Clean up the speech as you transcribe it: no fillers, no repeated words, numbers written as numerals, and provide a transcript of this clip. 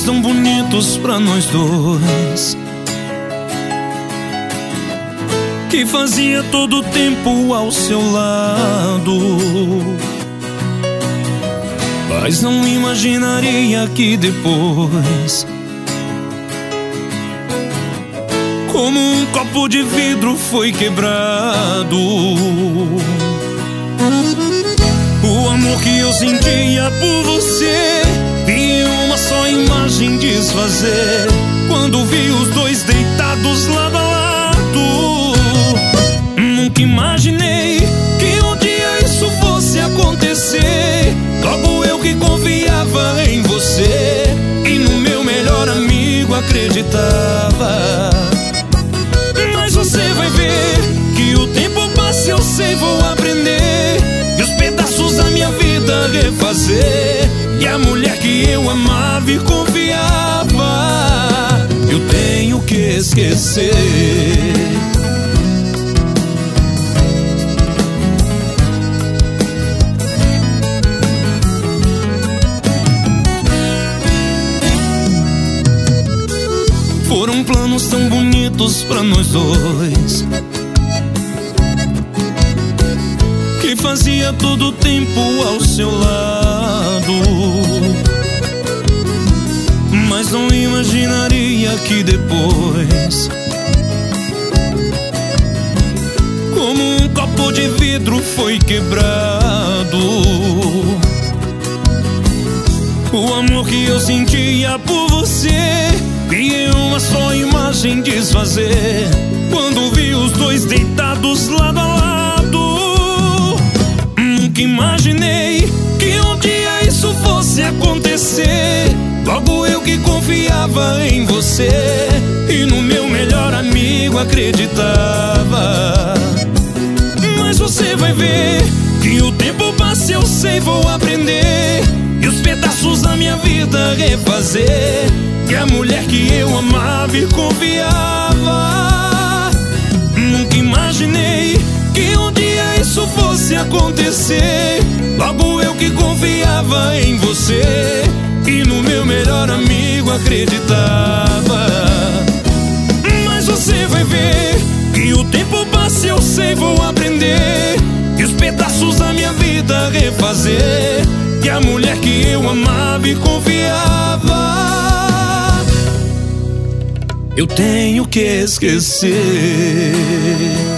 tão bonitos pra nós dois, que fazia todo o tempo ao seu lado. Mas não imaginaria que depois, como um copo de vidro foi quebrado, o amor que eu sentia por você vi uma só imagem desfazer, quando vi os dois deitados lado a lado. Nunca imaginei que um dia isso fosse acontecer. Logo eu que confiava em você e no meu melhor amigo acreditava. Mas você vai ver que o tempo passa, eu sei, vou aprender, e os pedaços da minha vida refazer. E a mulher que eu amava e confiava, eu tenho que esquecer. Foram planos tão bonitos pra nós dois, que fazia todo o tempo ao seu lado. Mas não imaginaria que depois, como um copo de vidro foi quebrado, o amor que eu sentia por você vi em uma só imagem desfazer, quando vi os dois deitados lado a lado. Nunca imaginei que um dia isso fosse acontecer. Logo eu que confiava em você e no meu melhor amigo acreditava. Mas você vai ver que o tempo passa, eu sei, vou aprender, e os pedaços da minha vida refazer. E a mulher que eu amava e confiava, nunca imaginei que um dia isso fosse acontecer. Logo eu que confiava em você e no meu melhor amigo acreditava. Mas você vai ver que o tempo passa, eu sei, vou aprender, e os pedaços da minha vida refazer. E a mulher que eu amava e confiava, eu tenho que esquecer.